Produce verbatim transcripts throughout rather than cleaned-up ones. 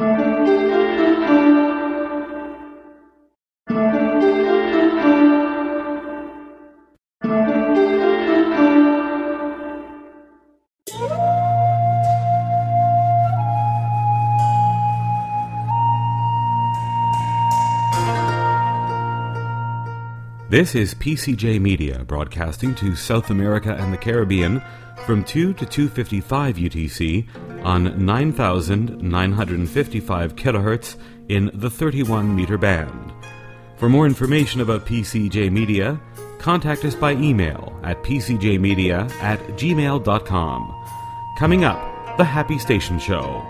This is P C J Media, broadcasting to South America and the Caribbean from two to two fifty-five U T C on nine thousand nine hundred fifty-five kilohertz in the thirty-one meter band. For more information about P C J Media, contact us by email at p c j media at gmail dot com. Coming up, The Happy Station Show.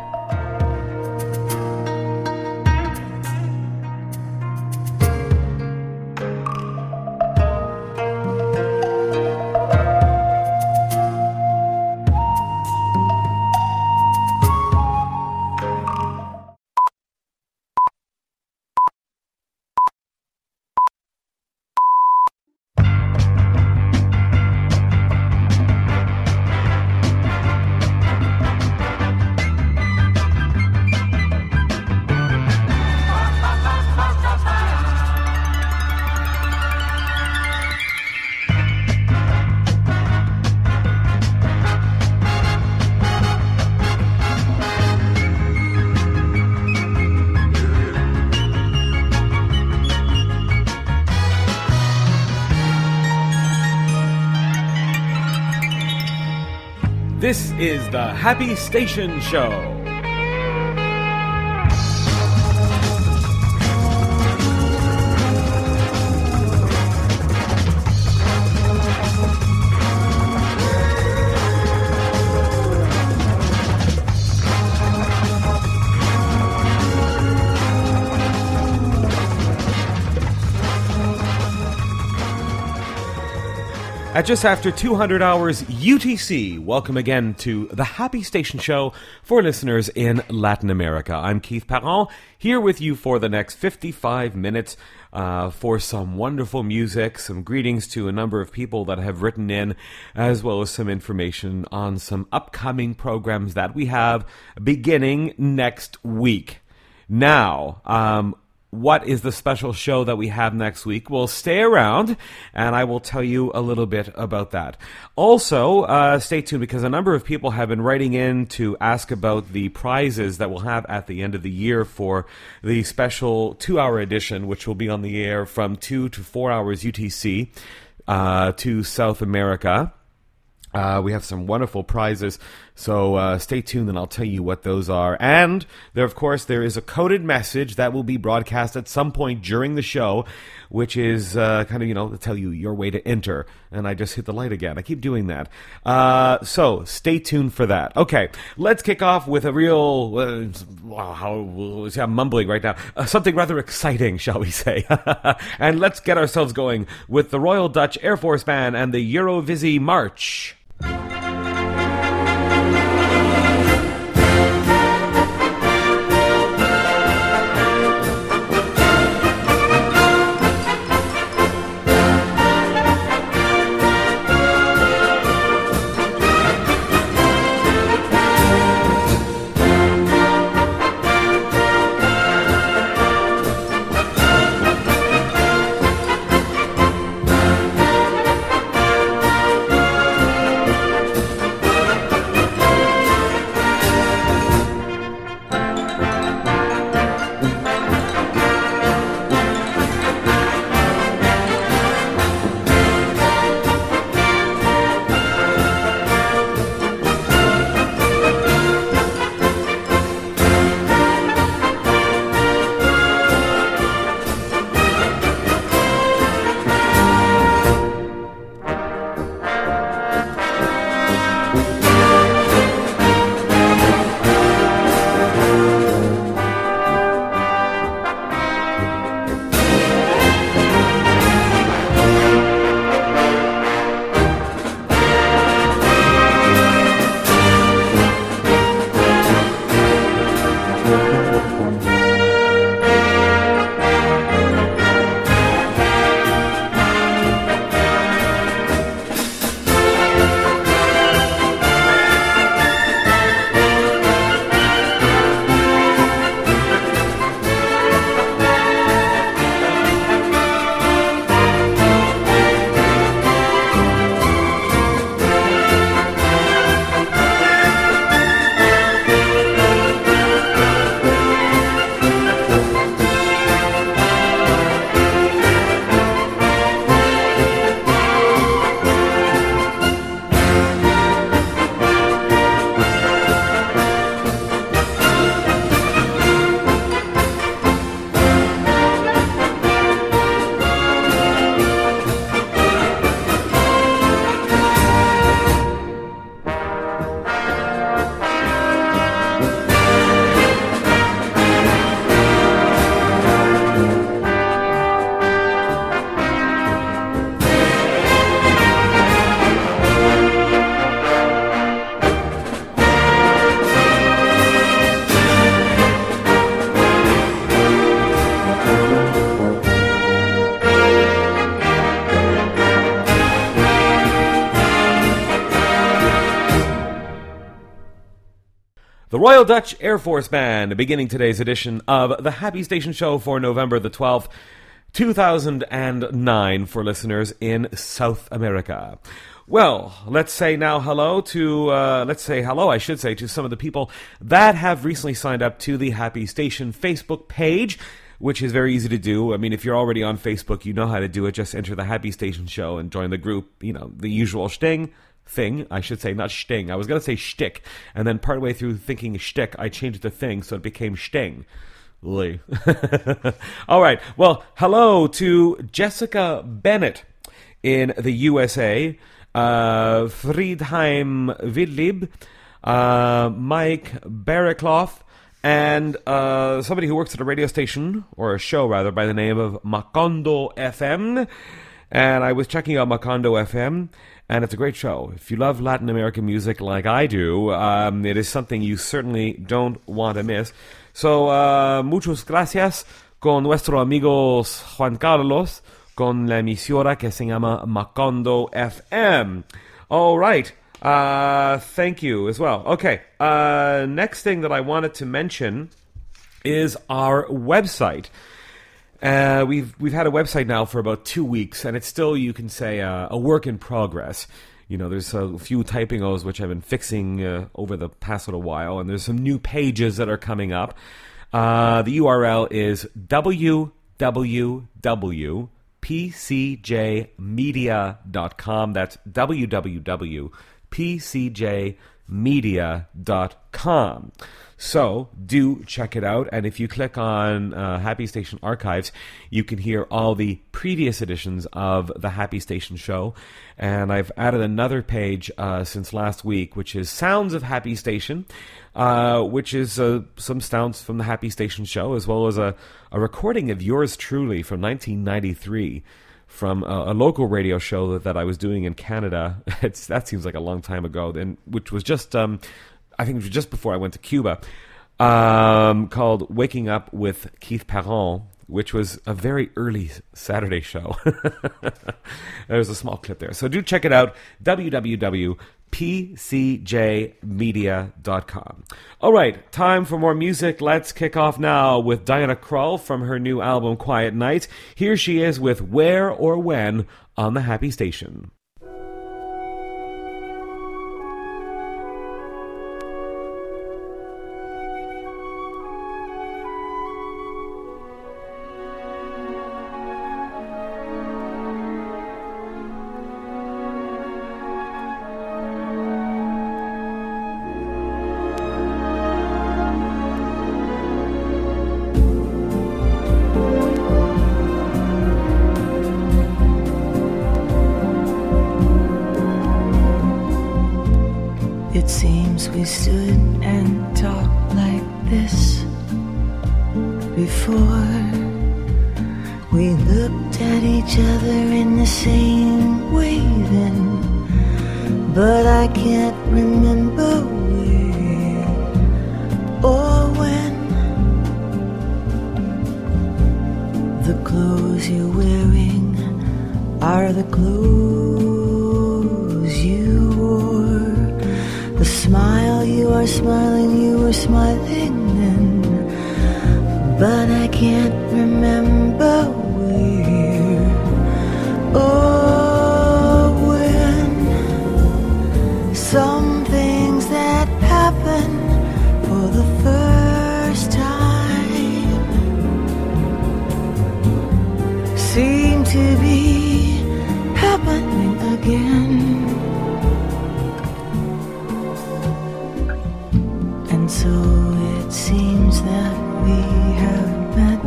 This is the Happy Station Show. At just after two hundred hours U T C, welcome again to the Happy Station Show for listeners in Latin America. I'm Keith Parent, here with you for the next fifty-five minutes uh, for some wonderful music, some greetings to a number of people that have written in, as well as some information on some upcoming programs that we have beginning next week. Now, um... what is the special show that we have next week? Well, stay around, and I will tell you a little bit about that. Also, uh, stay tuned, because a number of people have been writing in to ask about the prizes that we'll have at the end of the year for the special two-hour edition, which will be on the air from two to four hours U T C uh, to South America. Uh, we have some wonderful prizes, so uh, stay tuned and I'll tell you what those are. And there, of course, there is a coded message that will be broadcast at some point during the show, which is uh, kind of, you know, to tell you your way to enter. And I just hit the light again. I keep doing that. Uh, so stay tuned for that. Okay, let's kick off with a real, uh, wow, how, I'm mumbling right now, uh, something rather exciting, shall we say. And let's get ourselves going with the Royal Dutch Air Force Band and the Eurovisie March. Royal Dutch Air Force Band, beginning today's edition of the Happy Station Show for November the twelfth, two thousand nine, for listeners in South America. Well, let's say now hello to, uh, let's say hello, I should say, to some of the people that have recently signed up to the Happy Station Facebook page, which is very easy to do. I mean, if you're already on Facebook, you know how to do it. Just enter the Happy Station Show and join the group. You know, the usual sting thing. I should say, not sting. I was going to say shtick. And then partway through thinking shtick, I changed it to thing, so it became sting. All right. Well, hello to Jessica Bennett in the U S A. Uh, Friedheim Vidlib, uh, Mike Barraclough, and uh, somebody who works at a radio station, or a show rather, by the name of Macondo F M. And I was checking out Macondo F M, and it's a great show. If you love Latin American music like I do, um, it is something you certainly don't want to miss. So, uh, muchas gracias con nuestro amigos Juan Carlos, con la emisora que se llama Macondo F M. All right. Uh, thank you as well. Okay. Uh, next thing that I wanted to mention is our website. Uh, we've we've had a website now for about two weeks, and it's still, you can say, uh, a work in progress. You know, there's a few typing-os which I've been fixing uh, over the past little while, and there's some new pages that are coming up. Uh, the U R L is w w w dot p c j media dot com. That's w w w dot p c j media dot com. So do check it out, and if you click on uh, Happy Station Archives, you can hear all the previous editions of the Happy Station Show. And I've added another page uh, since last week, which is Sounds of Happy Station, uh, which is uh, some sounds from the Happy Station Show, as well as a, a recording of yours truly from nineteen ninety-three, from a, a local radio show that, that I was doing in Canada. It's, that seems like a long time ago, and which was just... Um, I think it was just before I went to Cuba, um, called Waking Up with Keith Parent, which was a very early Saturday show. There's a small clip there. So do check it out, w w w dot p c j media dot com. All right, time for more music. Let's kick off now with Diana Krall from her new album, Quiet Nights. Here she is with Where or When on the Happy Station. It seems we stood and talked like this before. We looked at each other in the same way then, but I can't remember where or when. The clothes you're wearing are the clothes you wore. The smile you are smiling, you were smiling then, but I can't remember where or when. Some things that happen for the first time seem to be happening again. And so it seems that we have met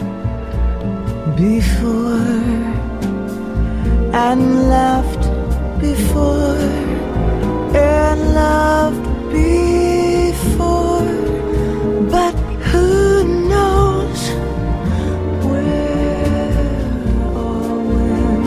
before and laughed before and loved before, but who knows where or when.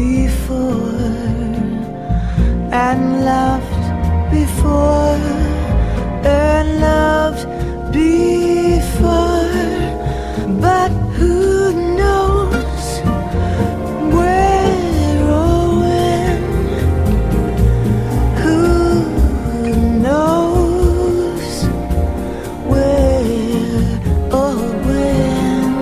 before and loved before and loved before, but who knows where or when? Who knows where or when?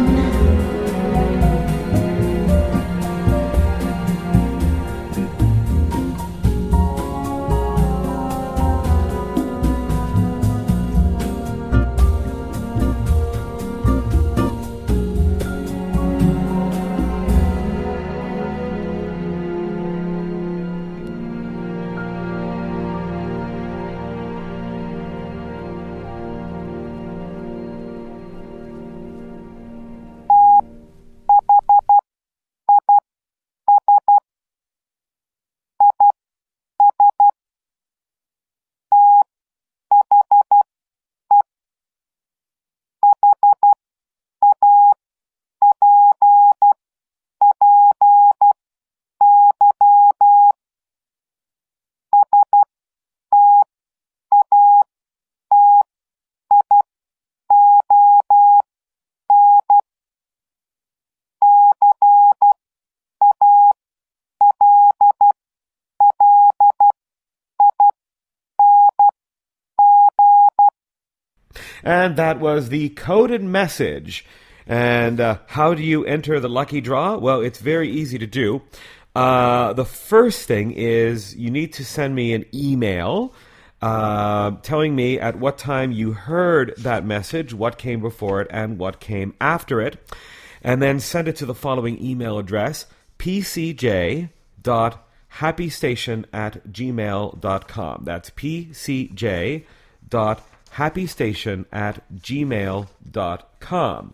And that was the coded message. And uh, how do you enter the lucky draw? Well, it's very easy to do. Uh, the first thing is you need to send me an email uh, telling me at what time you heard that message, what came before it, and what came after it. And then send it to the following email address, p c j dot happy station at gmail dot com. That's p c j dot happy station at gmail dot com.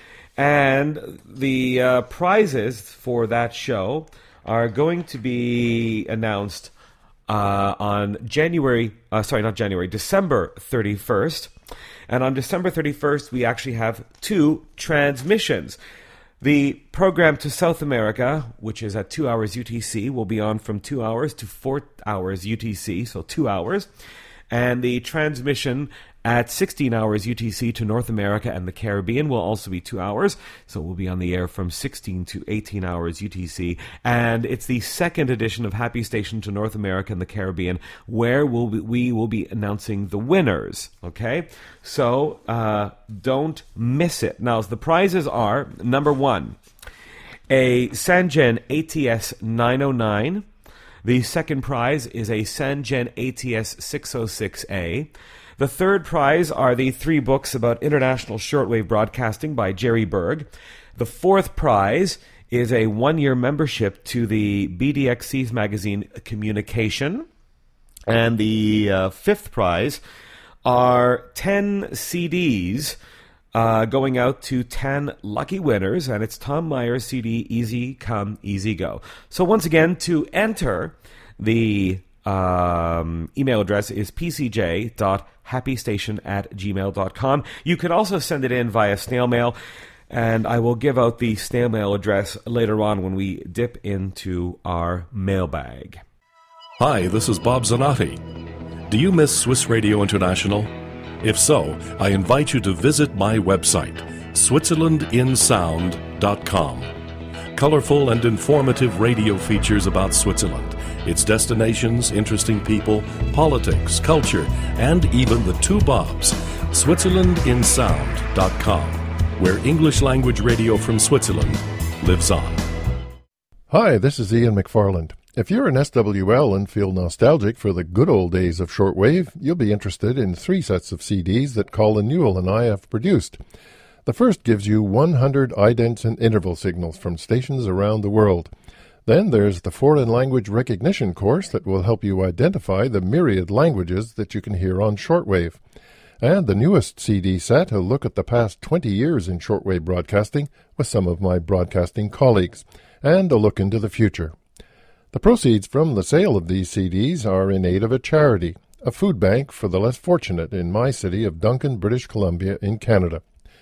And the uh, prizes for that show are going to be announced uh, on January, uh, sorry, not January, December thirty-first. And on December thirty-first, we actually have two transmissions. The program to South America, which is at two hours U T C, will be on from two hours to four hours U T C, so two hours. And the transmission at sixteen hours U T C to North America and the Caribbean will also be two hours. So we'll be on the air from sixteen to eighteen hours U T C. And it's the second edition of Happy Station to North America and the Caribbean, where we'll be, we will be announcing the winners. Okay? So uh, don't miss it. Now, the prizes are, number one, a Sangen A T S nine oh nine. The second prize is a Sangen A T S six oh six A. The third prize are the three books about international shortwave broadcasting by Jerry Berg. The fourth prize is a one-year membership to the B D X C's magazine Communication. And the uh, fifth prize are ten C Ds uh, going out to ten lucky winners, and it's Tom Myers C D Easy Come, Easy Go. So once again, to enter, the um, email address is p c j dot happy station at gmail dot com. You can also send it in via snail mail, and I will give out the snail mail address later on when we dip into our mailbag. Hi, this is Bob Zanotti. Do you miss Swiss Radio International? If so, I invite you to visit my website, switzerland in sound dot com. Colorful and informative radio features about Switzerland, its destinations, interesting people, politics, culture, and even the two Bobs, switzerland in sound dot com, where English language radio from Switzerland lives on. Hi, this is Ian McFarland. If you're an S W L and feel nostalgic for the good old days of shortwave, you'll be interested in three sets of C Ds that Colin Newell and I have produced. The first gives you one hundred idents and interval signals from stations around the world. Then there's the Foreign Language Recognition course that will help you identify the myriad languages that you can hear on shortwave. And the newest C D set, a look at the past twenty years in shortwave broadcasting with some of my broadcasting colleagues, and a look into the future. The proceeds from the sale of these C Ds are in aid of a charity, a food bank for the less fortunate in my city of Duncan, British Columbia in Canada.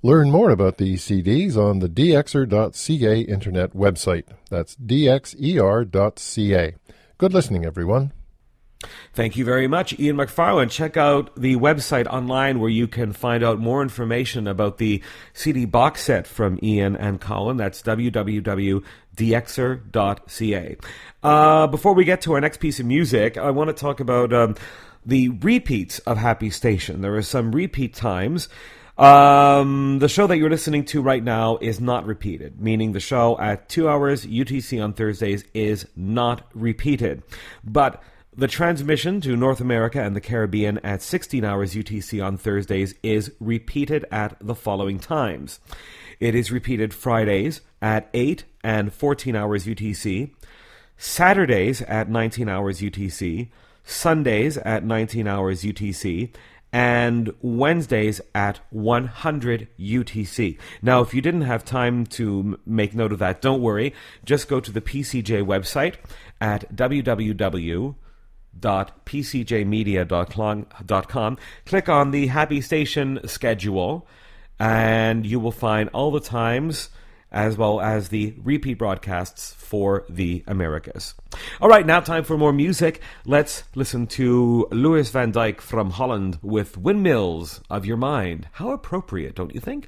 Learn more about these C Ds on the d x er dot c a internet website. That's d x e r dot c a. Good listening, everyone. Thank you very much, Ian McFarland. Check out the website online where you can find out more information about the C D box set from Ian and Colin. That's w w w dot d x er dot c a. Uh, before we get to our next piece of music, I want to talk about um, the repeats of Happy Station. There are some repeat times. Um, the show that you're listening to right now is not repeated, meaning the show at two hours U T C on Thursdays is not repeated. But the transmission to North America and the Caribbean at sixteen hours U T C on Thursdays is repeated at the following times. It is repeated Fridays at eight and fourteen hours U T C, Saturdays at nineteen hours U T C, Sundays at nineteen hours U T C, and Wednesdays at one hundred U T C. Now, if you didn't have time to m- make note of that, don't worry. Just go to the P C J website at w w w dot p c j media dot com. Click on the Happy Station schedule, and you will find all the times as well as the repeat broadcasts for the Americas. All right, now time for more music. Let's listen to Louis Van Dijk from Holland with Windmills of Your Mind. How appropriate, don't you think?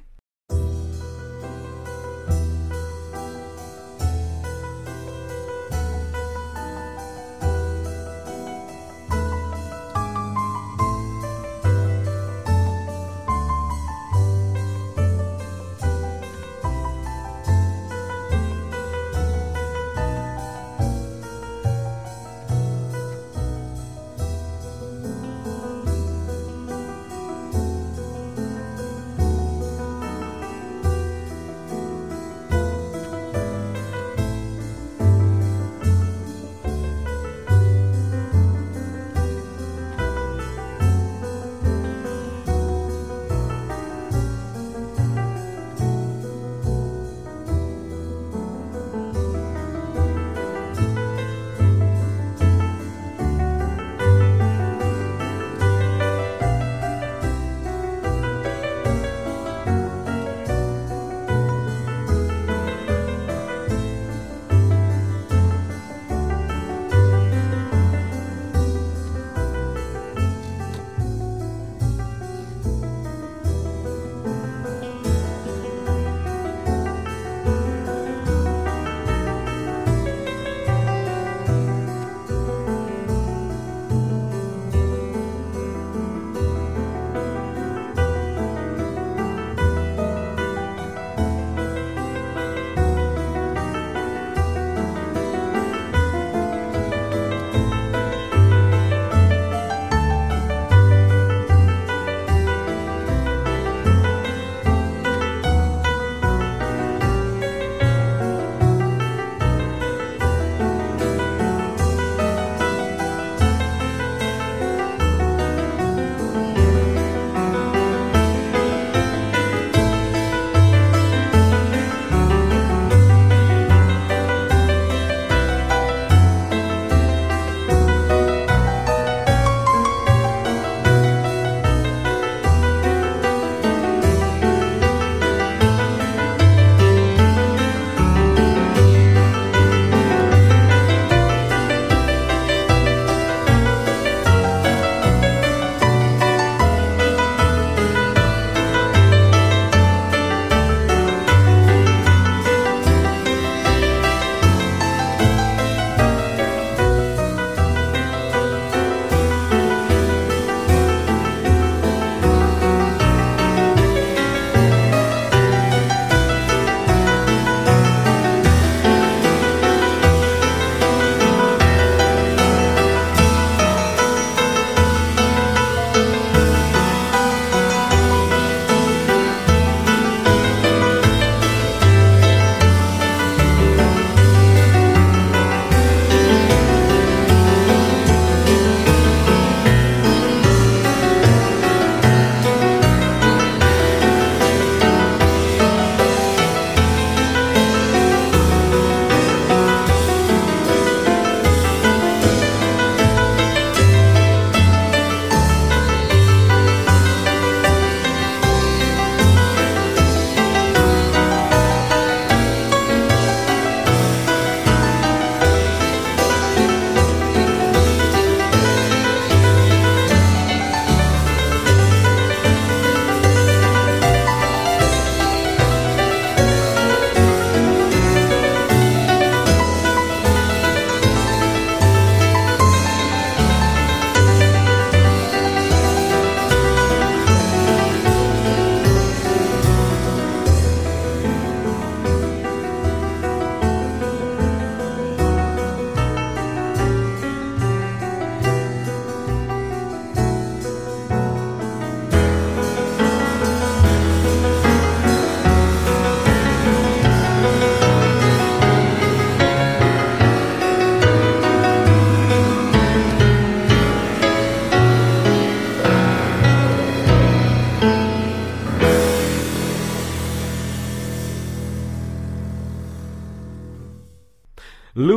Thank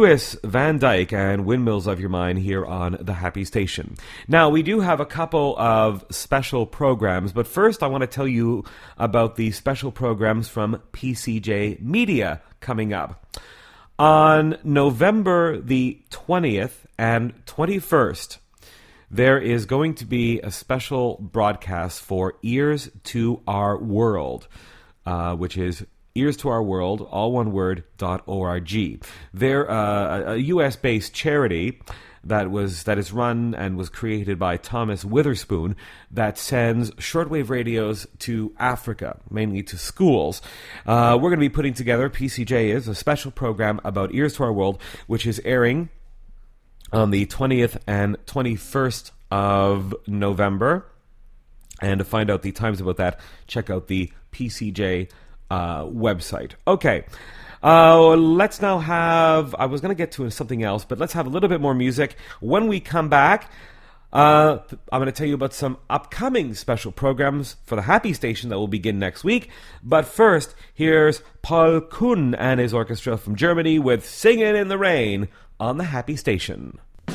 Louis Van Dyke and Windmills of Your Mind here on The Happy Station. Now, we do have a couple of special programs, but first I want to tell you about the special programs from P C J Media coming up. On November the twentieth and twenty-first, there is going to be a special broadcast for Ears to Our World, uh, which is Ears to Our World, all one word, dot org. They're uh, a U S-based charity that was that is run and was created by Thomas Witherspoon that sends shortwave radios to Africa, mainly to schools. Uh, we're going to be putting together, P C J is, a special program about Ears to Our World, which is airing on the twentieth and twenty-first of November. And to find out the times about that, check out the P C J uh, website. Okay, uh, let's now have... I was going to get to something else, but let's have a little bit more music. When we come back, uh, I'm going to tell you about some upcoming special programs for the Happy Station that will begin next week. But first, here's Paul Kuhn and his orchestra from Germany with Singin' in the Rain on the Happy Station.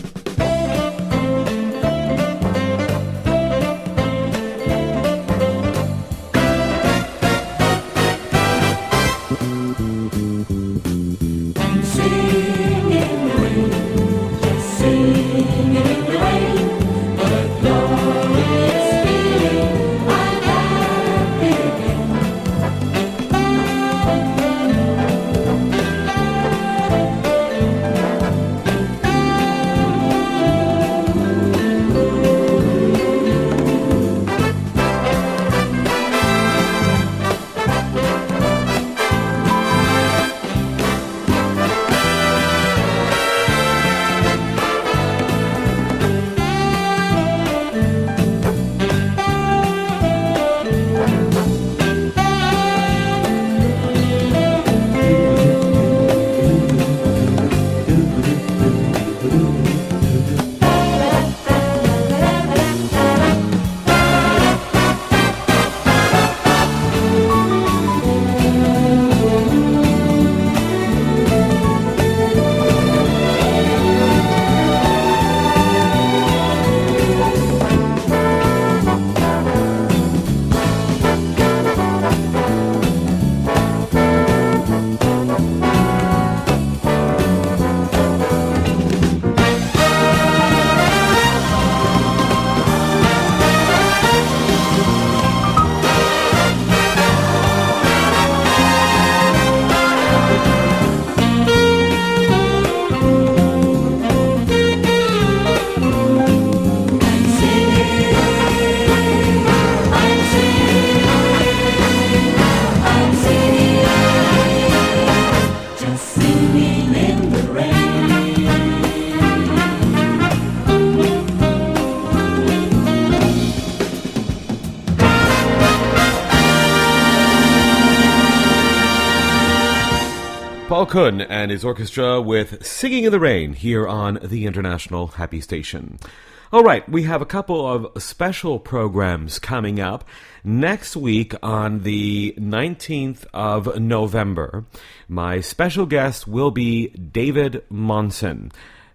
Paul Kuhn and his orchestra with Singing in the Rain here on the International Happy Station. All right, we have a couple of special programs coming up. Next week on the nineteenth of November, my special guest will be David Monson.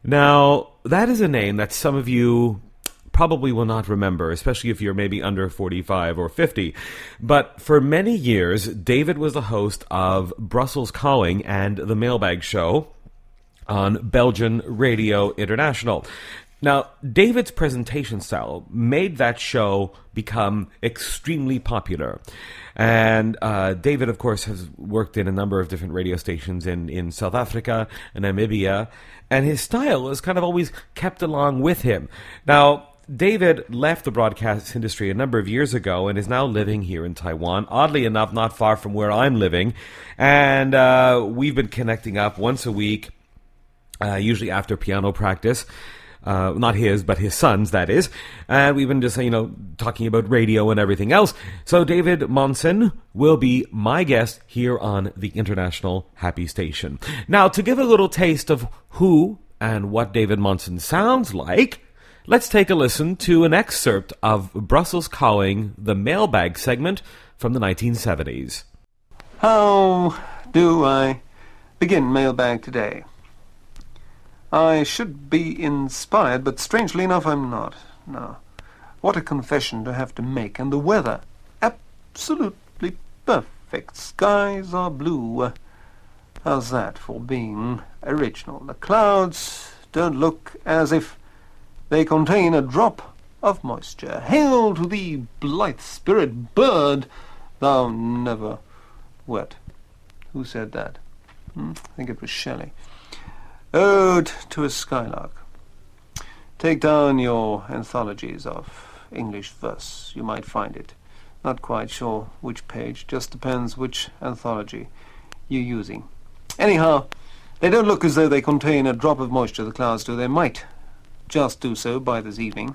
Now, that is a name that some of you probably will not remember, especially if you're maybe under forty-five or fifty. But for many years, David was the host of Brussels Calling and the Mailbag Show on Belgian Radio International. Now, David's presentation style made that show become extremely popular. And uh, David, of course, has worked in a number of different radio stations in, in South Africa and Namibia, and his style has kind of always kept along with him. Now, David left the broadcast industry a number of years ago and is now living here in Taiwan, oddly enough, not far from where I'm living. And uh, we've been connecting up once a week, uh, usually after piano practice. Uh, not his, but his son's, that is. And we've been just, you know, talking about radio and everything else. So David Monson will be my guest here on the International Happy Station. Now, to give a little taste of who and what David Monson sounds like, let's take a listen to an excerpt of Brussels Calling, the Mailbag segment from the nineteen seventies. How do I begin Mailbag today? I should be inspired, but strangely enough I'm not. No. What a confession to have to make. And the weather, absolutely perfect. Skies are blue. How's that for being original? The clouds don't look as if they contain a drop of moisture. Hail to thee, blithe spirit bird, thou never wert. Who said that? Hmm? I think it was Shelley. Ode to a Skylark. Take down your anthologies of English verse. You might find it. Not quite sure which page. Just depends which anthology you're using. Anyhow, they don't look as though they contain a drop of moisture, the clouds do. They might just do so by this evening.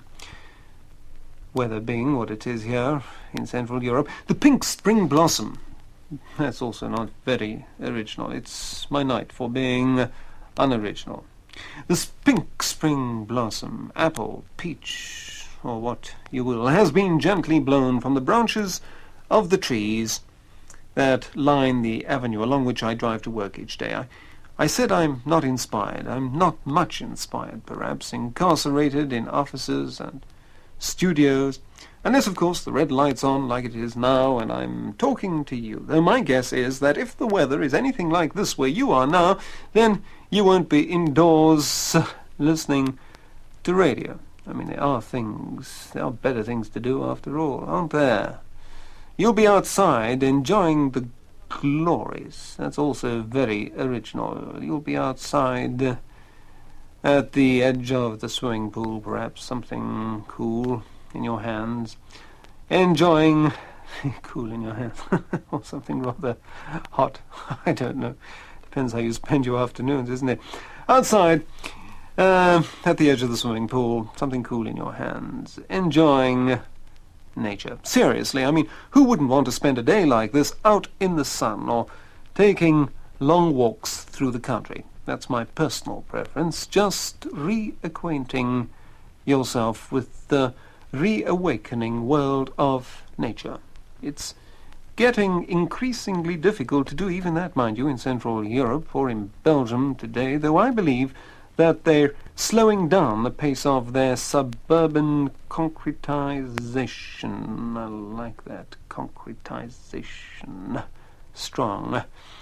Weather being what it is here in Central Europe. The pink spring blossom. That's also not very original. It's my night for being unoriginal. This pink spring blossom, apple, peach, or what you will, has been gently blown from the branches of the trees that line the avenue along which I drive to work each day. I, I said I'm not inspired. I'm not much inspired, perhaps, incarcerated in offices and studios, unless, of course, the red light's on like it is now and I'm talking to you. Though my guess is that if the weather is anything like this where you are now, then you won't be indoors uh, listening to radio. I mean, there are things, there are better things to do after all, aren't there? You'll be outside enjoying the glories. That's also very original. You'll be outside uh, at the edge of the swimming pool, perhaps, something cool in your hands, enjoying cool in your hands, or something rather hot. I don't know. Depends how you spend your afternoons, isn't it? Outside, uh, at the edge of the swimming pool, something cool in your hands, enjoying nature. Seriously, I mean, who wouldn't want to spend a day like this out in the sun, or taking long walks through the country? That's my personal preference, just reacquainting yourself with the reawakening world of nature. It's getting increasingly difficult to do even that, mind you, in Central Europe or in Belgium today, though I believe that they're slowing down the pace of their suburban concretization. I like that, concretization. Strong.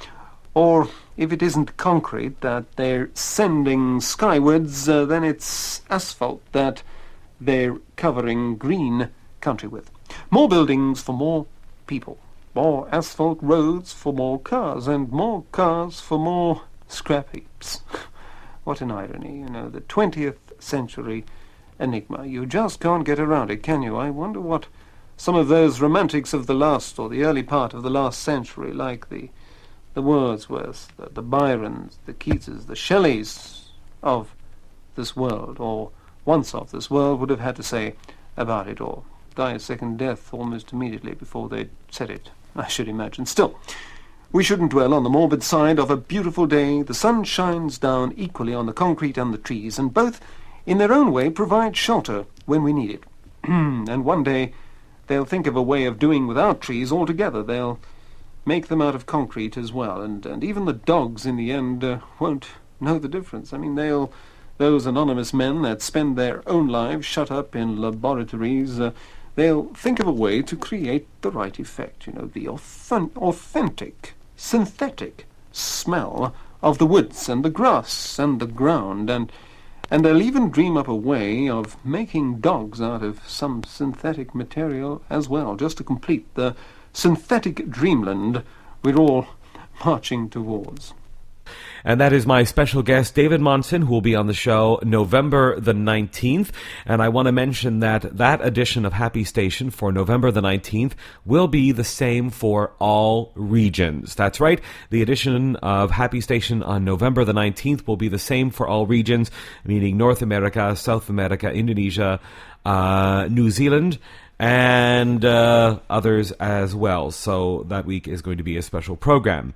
Or, if it isn't concrete that they're sending skywards, uh, then it's asphalt that they're covering green country with. More buildings for more people. More asphalt roads for more cars, and more cars for more scrap heaps. What an irony, you know, the twentieth century enigma. You just can't get around it, can you? I wonder what some of those romantics of the last, or the early part of the last century, like the the Wordsworths, the, the Byrons, the Keatses, the Shelleys of this world, or once of this world, would have had to say about it, or die a second death almost immediately before they'd said it, I should imagine. Still, we shouldn't dwell on the morbid side of a beautiful day. The sun shines down equally on the concrete and the trees, and both, in their own way, provide shelter when we need it. And one day, they'll think of a way of doing without trees altogether. They'll make them out of concrete as well, and, and even the dogs in the end uh, won't know the difference. I mean, they'll, those anonymous men that spend their own lives shut up in laboratories, uh, they'll think of a way to create the right effect, you know, the authentic, authentic, synthetic smell of the woods and the grass and the ground, and and they'll even dream up a way of making dogs out of some synthetic material as well, just to complete the synthetic dreamland we're all marching towards. And that is my special guest, David Monson, who will be on the show November the nineteenth. And I want to mention that that edition of Happy Station for November the nineteenth will be the same for all regions. That's right. The edition of Happy Station on November the nineteenth will be the same for all regions, meaning North America, South America, Indonesia, uh, New Zealand, and uh, others as well. So that week is going to be a special program.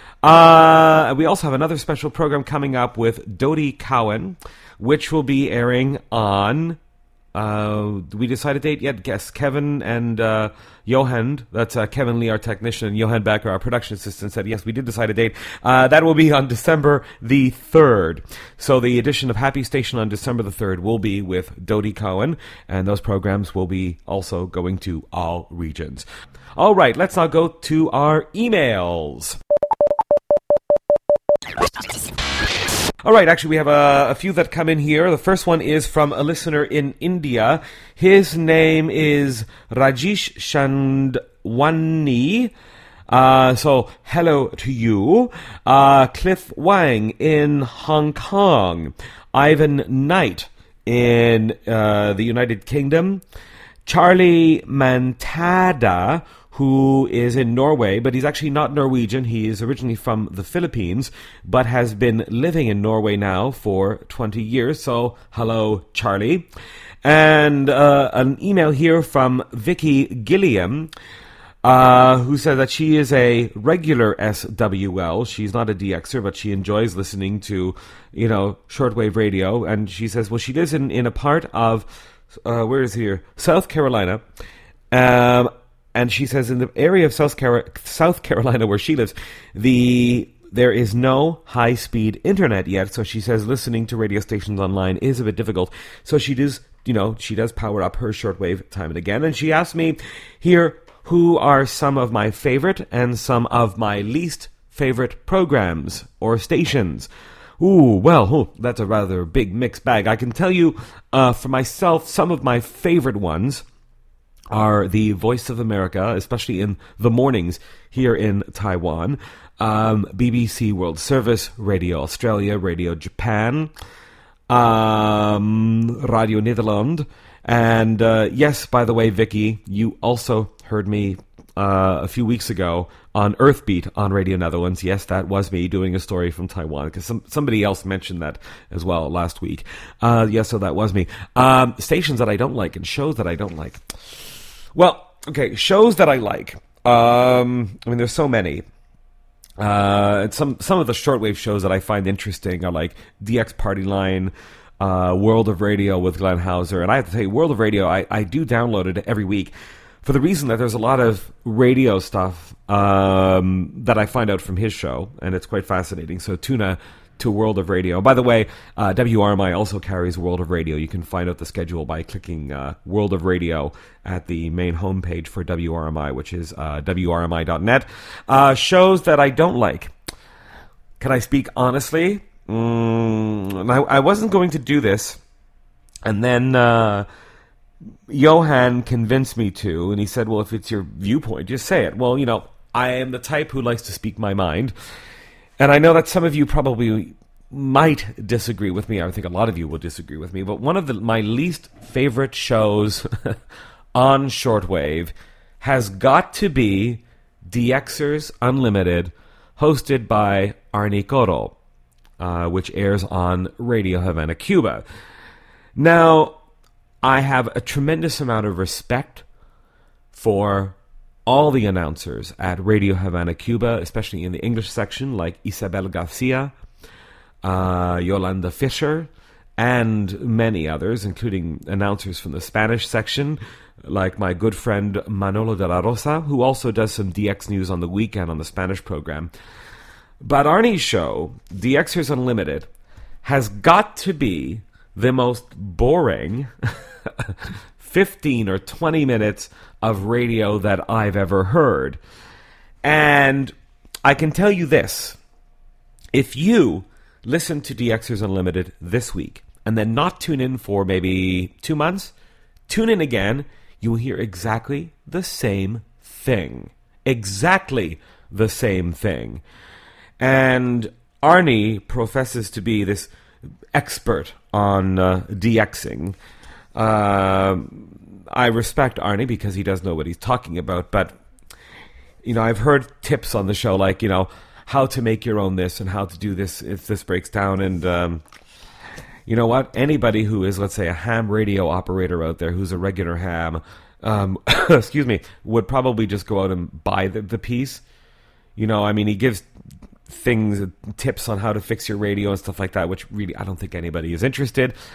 Uh, we also have another special program coming up with Dodie Cowan, which will be airing on Uh, we decided a date yet? Yes, Kevin and uh, Johan, that's uh, Kevin Lee, our technician, and Johan Becker, our production assistant, said, yes, we did decide a date. Uh, that will be on December the third. So the edition of Happy Station on December the third will be with Dodie Cohen, and those programs will be also going to all regions. All right, let's now go to our emails. All right, actually, we have a, a few that come in here. The first one is from a listener in India. His name is Rajesh Chandwani. Uh, so, hello to you. Uh, Cliff Wang in Hong Kong. Ivan Knight in uh, the United Kingdom. Charlie Mantada, who is in Norway, but he's actually not Norwegian. He is originally from the Philippines, but has been living in Norway now for twenty years. So, hello, Charlie. And uh, an email here from Vicky Gilliam, uh, who said that she is a regular S W L. She's not a D Xer, but she enjoys listening to, you know, shortwave radio. And she says, well, she lives in, in a part of, uh, where is it here? South Carolina. Um... And she says in the area of South, Car- South Carolina where she lives, the there is no high-speed internet yet. So she says listening to radio stations online is a bit difficult. So she does, you know, she does power up her shortwave time and again. And she asked me here, who are some of my favorite and some of my least favorite programs or stations? Ooh, well, oh, that's a rather big mixed bag. I can tell you, uh, for myself, some of my favorite ones are the Voice of America, especially in the mornings here in Taiwan, um, B B C World Service, Radio Australia, Radio Japan, um, Radio Nederland, and uh, yes, by the way, Vicky, you also heard me uh, a few weeks ago on Earthbeat on Radio Netherlands. Yes, that was me doing a story from Taiwan, because some, somebody else mentioned that as well last week. Uh, yes, so that was me. Um, stations that I don't like and shows that I don't like. Well, okay, shows that I like. Um, I mean, there's so many. Uh, some some of the shortwave shows that I find interesting are like D X Party Line, uh, World of Radio with Glenn Hauser. And I have to say, World of Radio, I, I do download it every week for the reason that there's a lot of radio stuff um, that I find out from his show, and it's quite fascinating. So tuna to World of Radio. By the way, uh, W R M I also carries World of Radio. You can find out the schedule by clicking uh, World of Radio at the main homepage for W R M I, which is uh, W R M I dot net. Uh, shows that I don't like. Can I speak honestly? Mm, I, I wasn't going to do this, and then uh, Johan convinced me to, and he said, well, if it's your viewpoint, just say it. Well, you know, I am the type who likes to speak my mind. And I know that some of you probably might disagree with me. I think a lot of you will disagree with me. But one of the, my least favorite shows on shortwave has got to be D Xers Unlimited, hosted by Arnie Coro, uh, which airs on Radio Havana, Cuba. Now, I have a tremendous amount of respect for all the announcers at Radio Havana, Cuba, especially in the English section, like Isabel Garcia, uh, Yolanda Fisher, and many others, including announcers from the Spanish section, like my good friend Manolo de la Rosa, who also does some D X news on the weekend on the Spanish program. But Arnie's show, D Xers Unlimited, has got to be the most boring fifteen or twenty minutes of radio that I've ever heard. And I can tell you this. If you listen to D Xers Unlimited this week and then not tune in for maybe two months, tune in again, you will hear exactly the same thing. Exactly the same thing. And Arnie professes to be this expert on uh, DXing. Uh, I respect Arnie because he does know what he's talking about, but, you know, I've heard tips on the show like, you know, how to make your own this and how to do this if this breaks down. And um, you know what? Anybody who is, let's say, a ham radio operator out there who's a regular ham, um, excuse me, would probably just go out and buy the, the piece. You know, I mean, he gives things, tips on how to fix your radio and stuff like that, which really I don't think anybody is interested.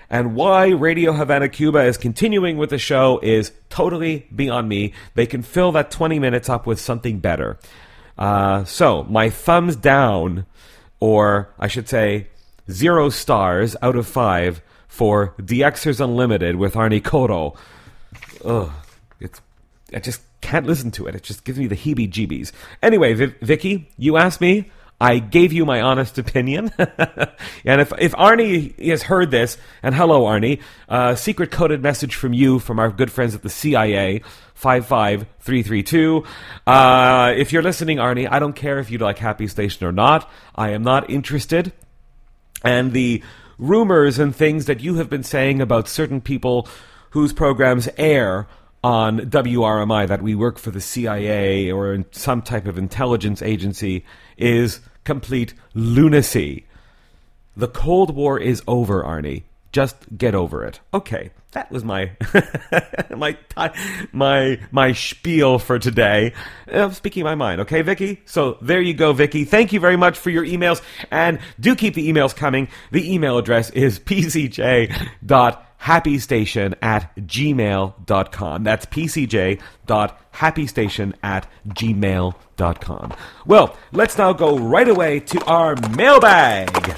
And why Radio Havana, Cuba is continuing with the show is totally beyond me. They can fill that twenty minutes up with something better. Uh, so, my thumbs down, or I should say, zero stars out of five for D Xers Unlimited with Arnie Cotto. Ugh, it's, I just can't listen to it. It just gives me the heebie-jeebies. Anyway, v- Vicky, you asked me. I gave you my honest opinion. And if if Arnie has heard this, and hello, Arnie, uh, secret coded message from you, from our good friends at the C I A, five five three three two. Uh, if you're listening, Arnie, I don't care if you like Happy Station or not. I am not interested. And the rumors and things that you have been saying about certain people whose programs air on W R M I, that we work for the C I A or in some type of intelligence agency, is complete lunacy. The Cold War is over, Arnie. Just get over it. Okay, that was my my my my spiel for today. I'm speaking my mind, okay, Vicky? So there you go, Vicky. Thank you very much for your emails, and do keep the emails coming. The email address is p c j dot happy station at gmail dot com. That's p c j dot happy station at gmail dot com. Well, let's now go right away to our mailbag.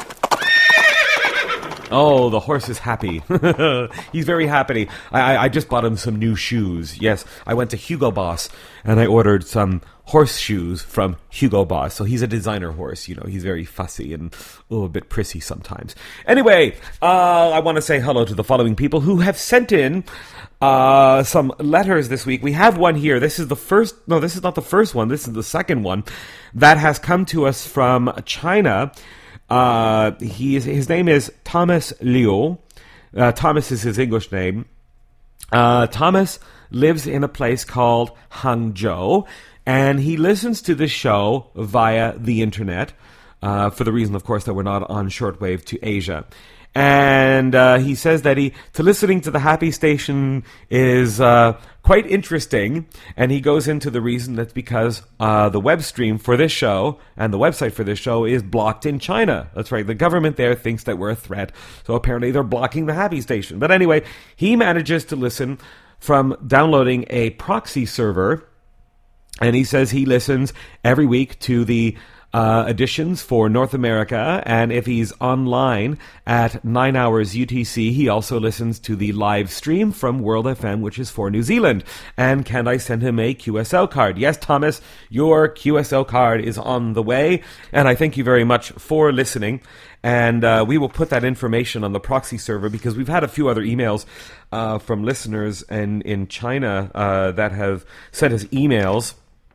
Oh, the horse is happy. He's very happy. I, I just bought him some new shoes. Yes, I went to Hugo Boss and I ordered some horseshoes from Hugo Boss. So he's a designer horse. You know, he's very fussy and oh, a bit prissy sometimes. Anyway, uh, I want to say hello to the following people who have sent in uh, some letters this week. We have one here. This is the first, no, this is not the first one. This is the second one that has come to us from China. Uh, he is, his name is Thomas Liu. Uh, Thomas is his English name. Uh, Thomas lives in a place called Hangzhou, and he listens to the show via the internet, uh, for the reason, of course, that we're not on shortwave to Asia. And uh, he says that he to listening to the Happy Station is uh, quite interesting, and he goes into the reason that's because uh, the web stream for this show and the website for this show is blocked in China. That's right, the government there thinks that we're a threat, so apparently they're blocking the Happy Station. But anyway, he manages to listen from downloading a proxy server, and he says he listens every week to the Uh, editions for North America, and if he's online at nine hours U T C, he also listens to the live stream from World F M, which is for New Zealand. And can I send him a Q S L card? Yes, Thomas, your Q S L card is on the way, and I thank you very much for listening. And uh, we will put that information on the proxy server, because we've had a few other emails uh, from listeners in, in China uh, that have sent us emails.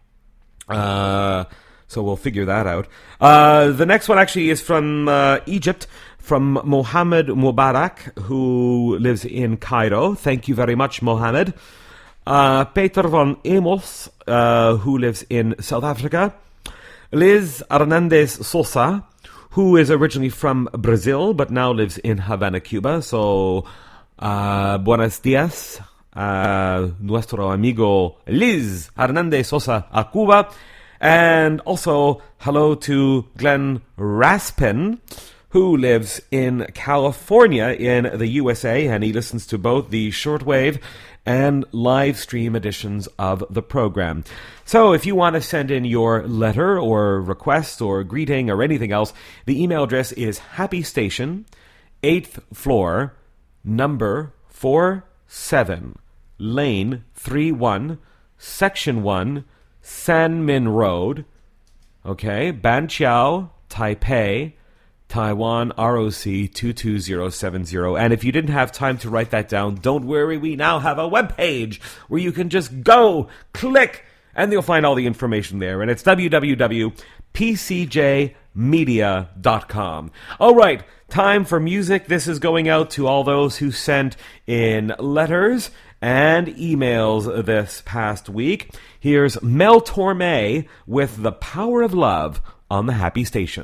Uh... So we'll figure that out. Uh, the next one actually is from uh, Egypt, from Mohammed Mubarak, who lives in Cairo. Thank you very much, Mohammed. Uh, Peter van Emos, uh, who lives in South Africa. Liz Hernandez Sosa, who is originally from Brazil, but now lives in Havana, Cuba. So, uh, buenos dias, uh, nuestro amigo Liz Hernandez Sosa a Cuba. And also, hello to Glenn Raspin, who lives in California in the U S A, and he listens to both the shortwave and live stream editions of the program. So if you want to send in your letter or request or greeting or anything else, the email address is happystation, eighth floor, number four seven, lane three one, section one, Sanmin Road, okay, Banqiao, Taipei, Taiwan, R O C two two zero seven zero. And if you didn't have time to write that down, don't worry, we now have a webpage where you can just go, click, and you'll find all the information there. And it's w w w dot p c j media dot com. All right, time for music. This is going out to all those who sent in letters and emails this past week. Here's Mel Torme with The Power of Love on the Happy Station.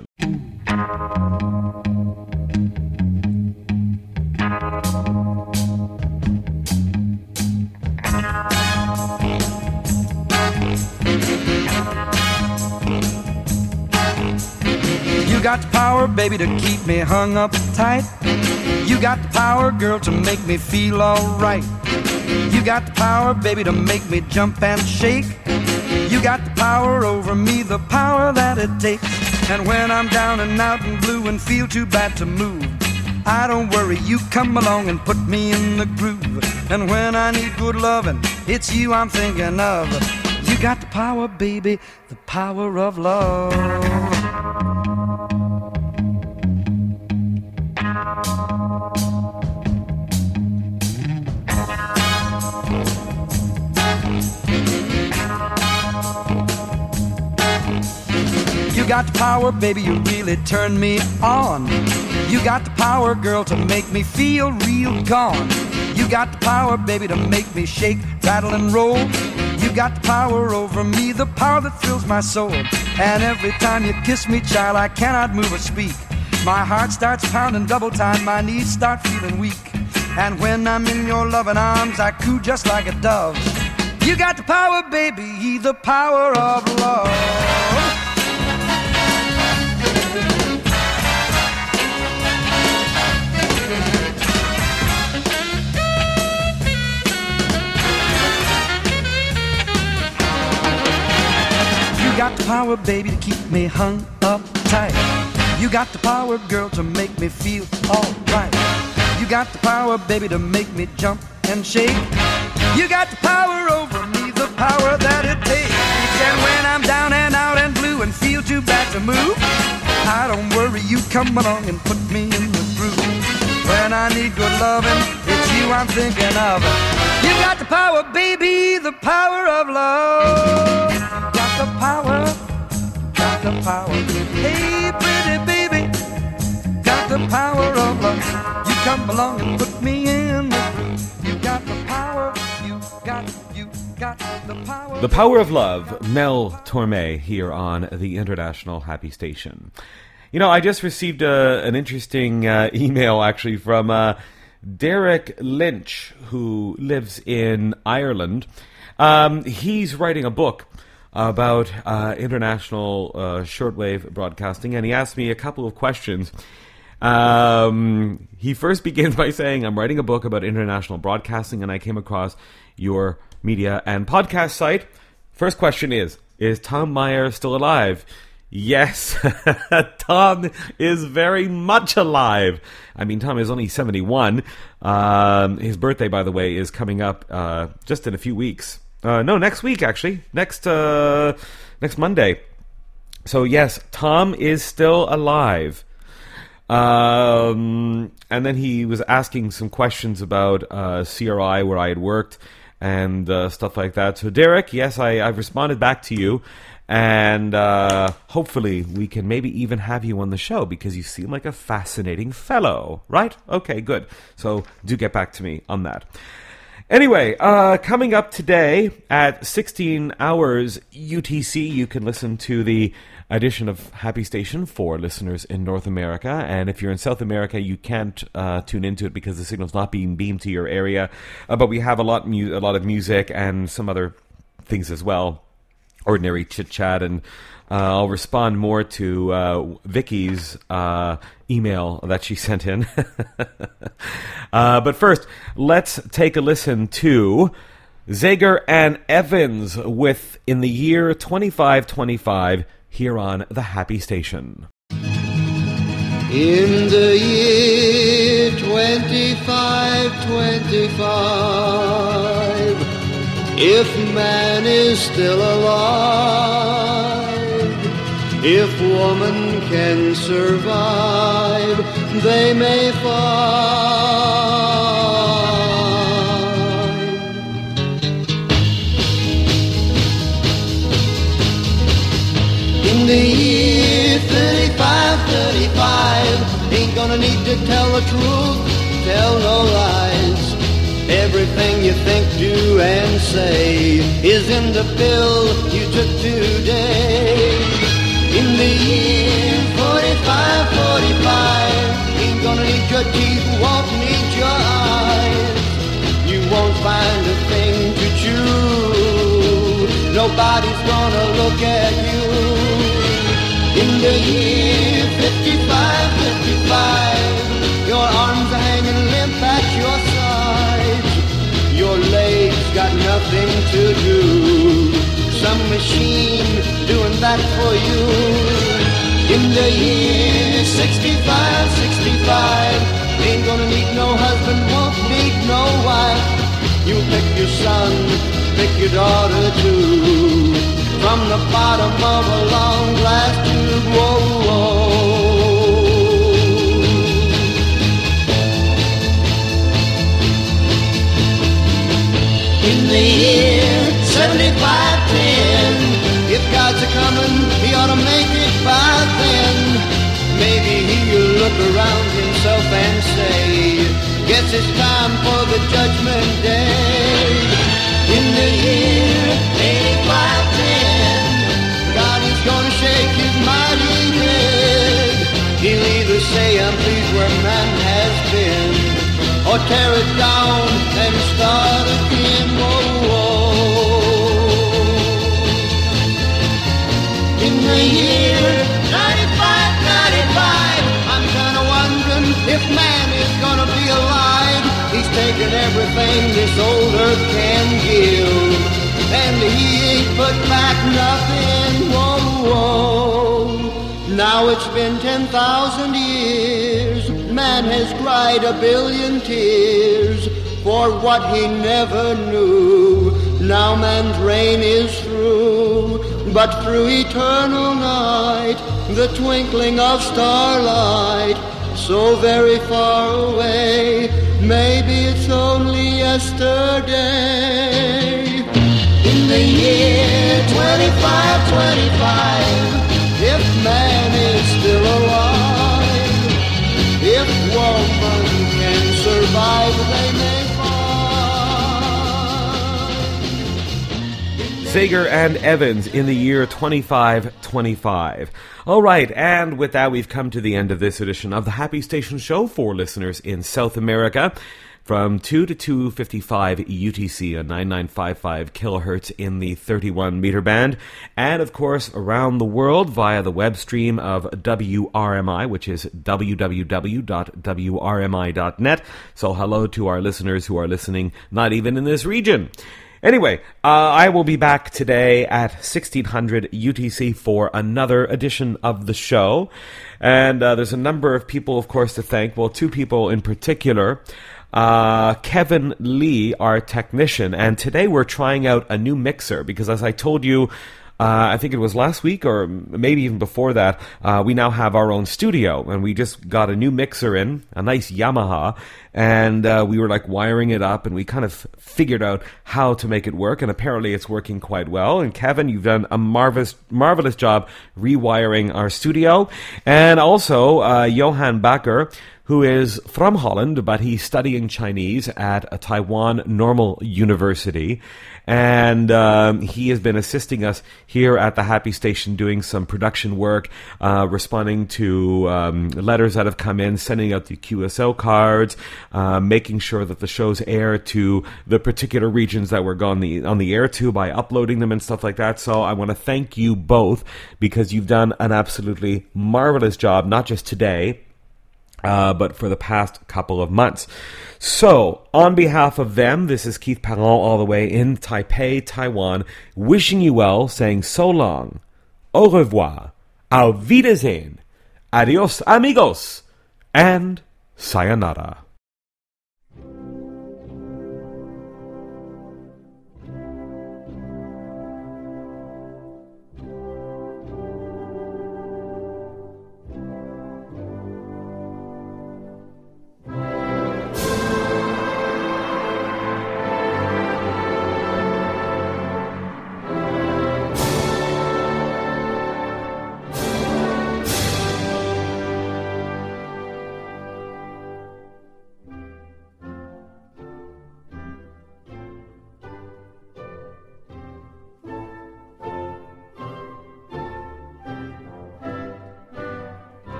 You got the power, baby, to keep me hung up tight. You got the power, girl, to make me feel alright. You got the power, baby, to make me jump and shake. You got the power over me, the power that it takes. And when I'm down and out and blue and feel too bad to move, I don't worry, you come along and put me in the groove. And when I need good loving, it's you I'm thinking of. You got the power, baby, the power of love. You got the power, baby, you really turn me on. You got the power, girl, to make me feel real gone. You got the power, baby, to make me shake, rattle and roll. You got the power over me, the power that fills my soul. And every time you kiss me, child, I cannot move or speak. My heart starts pounding double time, my knees start feeling weak. And when I'm in your loving arms, I coo just like a dove. You got the power, baby, the power of love. You got the power, baby, to keep me hung up tight. You got the power, girl, to make me feel alright. You got the power, baby, to make me jump and shake. You got the power over me, the power that it takes. And when I'm down and out and blue and feel too bad to move, I don't worry, you come along and put me in the groove. When I need good loving, it's you I'm thinking of. You got the power, baby, the power of love. Got the power, got the power. Hey, pretty baby, got the power of love. You come along and put me in the groove. You got the power, you got, you got the power. The Power of Love, Mel Torme here on the International Happy Station. You know, I just received a, an interesting uh, email actually from uh, Derek Lynch, who lives in Ireland. Um, he's writing a book about uh, international uh, shortwave broadcasting, and he asked me a couple of questions. Um, he first begins by saying, I'm writing a book about international broadcasting, and I came across your media and podcast site. First question is, is Tom Meyer still alive? Yes, Tom is very much alive. I mean, Tom is only seventy-one. Um, his birthday, by the way, is coming up uh, just in a few weeks. Uh, no, next week, actually. Next uh, next Monday. So, yes, Tom is still alive. Um, and then he was asking some questions about uh, C R I, where I had worked, and uh, stuff like that. So, Derek, yes, I, I've responded back to you. And uh, hopefully we can maybe even have you on the show, because you seem like a fascinating fellow, right? Okay, good. So do get back to me on that. Anyway, uh, coming up today at sixteen hours U T C, you can listen to the edition of Happy Station for listeners in North America. And if you're in South America, you can't uh, tune into it because the signal's not being beamed to your area. Uh, but we have a lot, mu- a lot of music and some other things as well. Ordinary chit-chat, and uh, I'll respond more to uh, Vicky's uh, email that she sent in. uh, but first, let's take a listen to Zager and Evans with In the Year twenty-five twenty-five here on The Happy Station. In the year twenty-five twenty-five, if man is still alive, if woman can survive, they may find. In the year thirty-five thirty-five, ain't gonna need to tell the truth, tell no lies. Everything you think, do, and say is in the pill you took today. In the year forty-five forty-five, ain't gonna need your teeth, won't need your eyes. You won't find a thing to chew, nobody's gonna look at you. In the year fifty-five fifty-five, your arms are hanging limp at your sides. Your legs got nothing to do. Some machine doing that for you. In the year sixty-five, sixty-five, ain't gonna need no husband, won't need no wife. You pick your son, pick your daughter too, from the bottom of a long glass tube. Whoa, whoa. In the year seventy-five ten, if God's a-comin', he ought to make it by then. Maybe he'll look around himself and say, guess it's time for the judgment day. In the year eighty-five ten, God is gonna shake his mighty head. He'll either say, I'm pleased where man has been, or tear it down and start again. Whoa, whoa. In the year ninety-five, ninety-five, I'm kinda wondering if man is gonna be alive. He's taken everything this old earth can give, and he ain't put back nothing. Whoa, whoa. Now it's been ten thousand years, man has cried a billion tears for what he never knew. Now man's reign is through, but through eternal night, the twinkling of starlight, so very far away, maybe it's only yesterday. In the year twenty-five twenty-five, if man is still alive, if woman can survive, they may find. Sager and Evans in the year twenty-five twenty-five. All right, and with that, we've come to the end of this edition of the Happy Station Show for listeners in South America. From two to two fifty-five U T C on ninety-nine point five five kilohertz in the thirty-one meter band, and of course around the world via the web stream of W R M I, which is w w w dot w r m i dot net. So hello to our listeners who are listening not even in this region. Anyway, uh, I will be back today at sixteen hundred U T C for another edition of the show. And uh, there's a number of people, of course, to thank. Well, two people in particular. Uh, Kevin Lee, our technician, and today we're trying out a new mixer because, as I told you, uh, I think it was last week or maybe even before that, uh, we now have our own studio, and we just got a new mixer in, a nice Yamaha, and uh, we were like wiring it up, and we kind of figured out how to make it work, and apparently it's working quite well. And Kevin, you've done a marvelous, marvelous job rewiring our studio, and also uh, Johan Bakker, who is from Holland, but he's studying Chinese at a Taiwan Normal University. And um, he has been assisting us here at the Happy Station doing some production work, uh, responding to um, letters that have come in, sending out the Q S O cards, uh, making sure that the shows air to the particular regions that we're on the, on the air to by uploading them and stuff like that. So I want to thank you both because you've done an absolutely marvelous job, not just today, Uh, but for the past couple of months. So, on behalf of them, this is Keith Parent all the way in Taipei, Taiwan, wishing you well, saying so long, au revoir, auf Wiedersehen, adios amigos, and sayonara.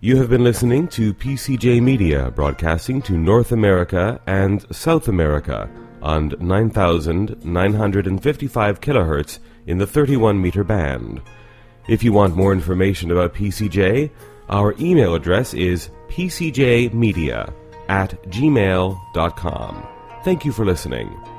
You have been listening to P C J Media, broadcasting to North America and South America on nine thousand nine hundred fifty-five kilohertz in the thirty-one meter band. If you want more information about P C J, our email address is p c j media at gmail dot com. Thank you for listening.